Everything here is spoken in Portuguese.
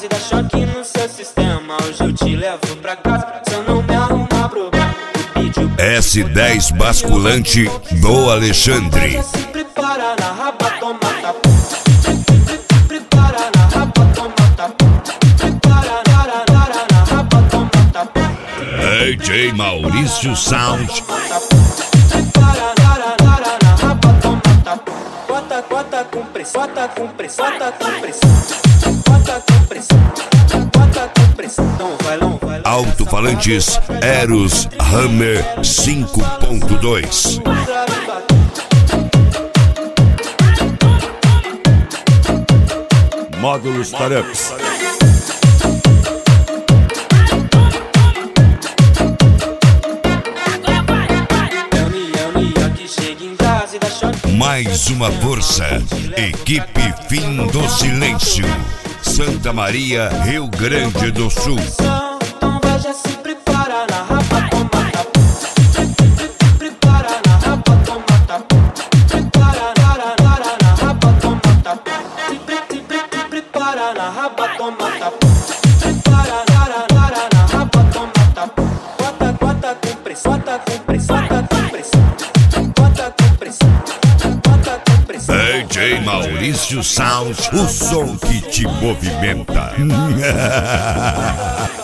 e dá choque no seu sistema. Hoje eu te levo pra casa, se eu não me arrumar problema. S10 basculante do Alexandre. Se prepara na raba, toma tapa. Prepara na raba, toma tapa. Prepara na raba, toma tapa. DJ Maurício Sound. Prepara na raba, toma tapa. Bota com pressão, bota com pressão, bota com pressão. Bota com pressão, bota com pressão. Não vai, não vai. Alto-falantes Eros Hammer 5.2. Módulos Tarups. Mais uma força. Equipe Fim do Silêncio. Santa Maria, Rio Grande do Sul. Então vai, já se prepara na raba, toma tapa. Prepara na raba, toma tapa. Prepara na raba, toma tapa. Se prepara na raba, toma tapa. Prepara na raba, toma tapa. Bota com pressão, bota com pressão, bota com pressão. Bota com pressão, bota com pressão. DJ Maurício Sound, o som que te movimenta.